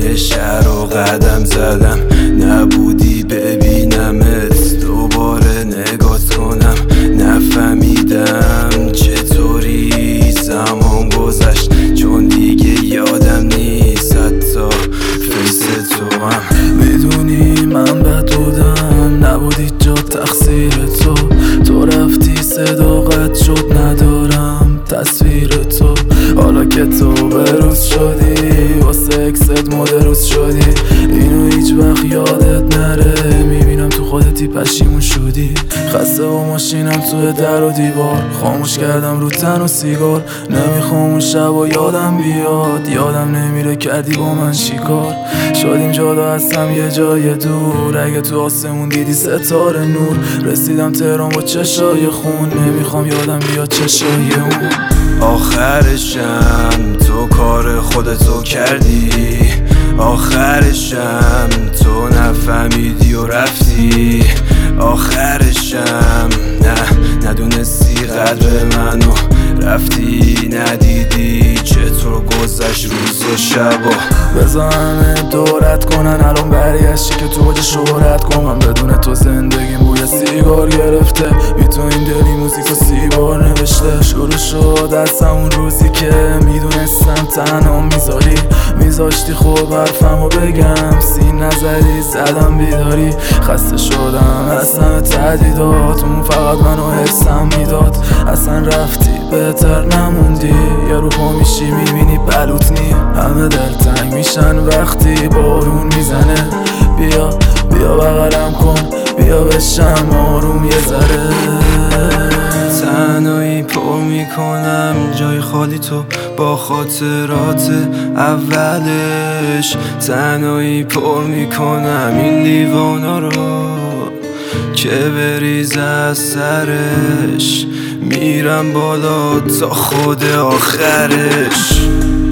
شهر و قدم زدم، نبودی ببینمت دوباره نگات کنم. نفهمیدم چطوری زمان گذشت، چون دیگه یادم نیست حتی فیس تو هم. میدونی من بد بودم، نبودی جا تقصیر تو رفتی صداقت شد، ندارم تصویر تو. حالا که تو بروز شدی واسه اکست مدروز شدی، اینو هیچ وقت یادت نره، میبینم تو خودتی پشیمون شدی. خسته با ماشینم توی در و دیوار، خاموش کردم رو تن و سیگار. نمیخوام اون شب و یادم بیاد، یادم نمیره کردی با من چیکار. شدیم جدا هستم یه جای دور، اگه تو آسمون دیدی ستاره نور. رسیدم تهران با چشای خون، نمیخوام یادم بیاد چشای اون. آخرشم تو کار خودتو کردی، آخرشم تو نفهمیدی و رفتی. آخرشم ندونستی قدر منو، رفتی ندیدی چطور گذشت روز و شبا. بذار همه دورت کنن الان برگشتی که تو اوج شهرت کن. من بدون تو زندگیم بوی سیگار گرفته، بی تو این دلی موزیکو 30 بار نوشته. شروع شد از همون روزی که میدونستم تنها میذاشتی خوب حرفمو بگم، سین نظری زدم بیداری. خسته شدم از همه تهدیدات، اون فقط منو حسم میداد. اصلا رفتی بهتر نموندی، یه رو پا میشی میبینی بلوط نی. همه دلتنگ میشن وقتی بارون میزنه، بیا بغلم کن، بیا بشم آروم یه ذره. تنهایی پر میکنم جای خالی تو با خاطرات اولش، تنهایی پر میکنم این لیوانا رو که بریز از سرش. میرم بالا تا خود آخرش.